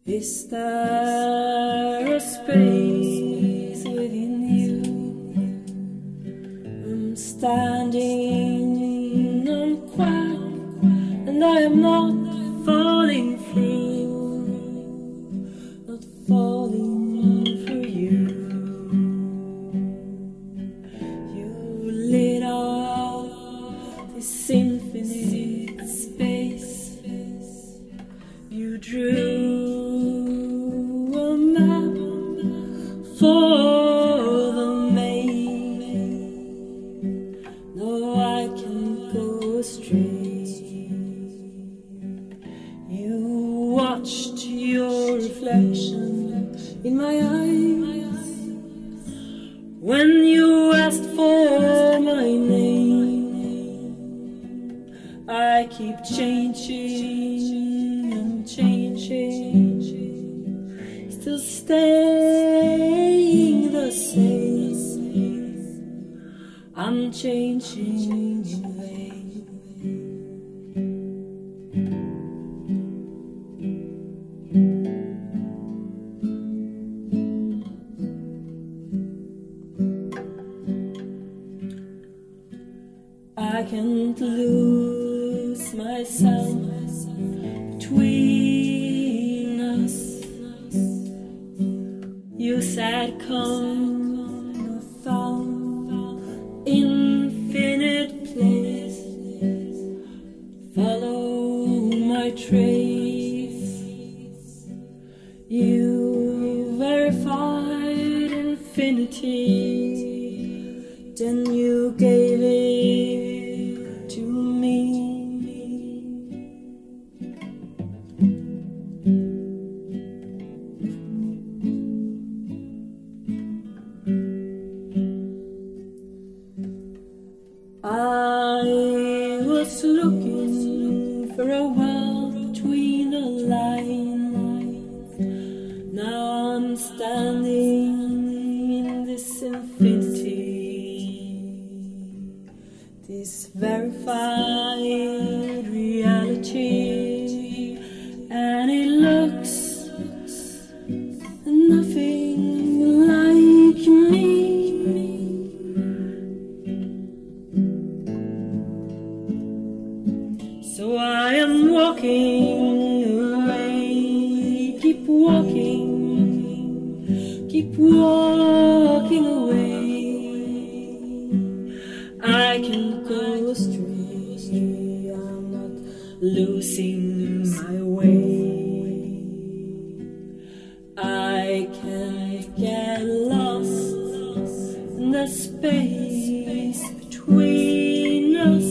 Is there a space within you? I'm standing on crack, and I am not falling through, not falling for you. You lit out this infinite space. You drew a map for the main. No, I can't go astray. You watched your reflection in my eyes when you asked for my name. I keep changing and changing, still staying the same. I'm changing in vain. I can't lose myself between us. You said come, found infinite place. Follow my trace. You verified infinity, then you gave it to me. I was looking for a world between the lines. Now I'm standing in this infinity, this verified reality, and it looks nothing like me. So I am walking away, keep walking away. I can't go astray, I'm not losing my way. I can't get lost in the space between us.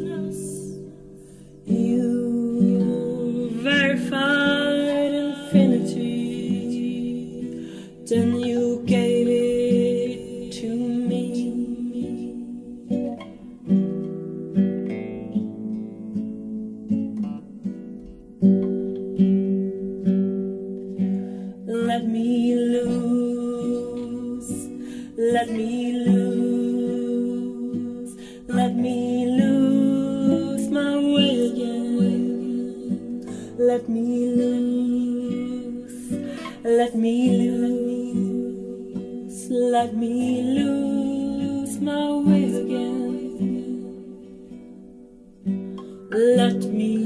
You verified infinity, then you gave it to me. Let me lose, let me lose, let me lose my way again. Let me lose, let me lose, let me lose my way again. Let me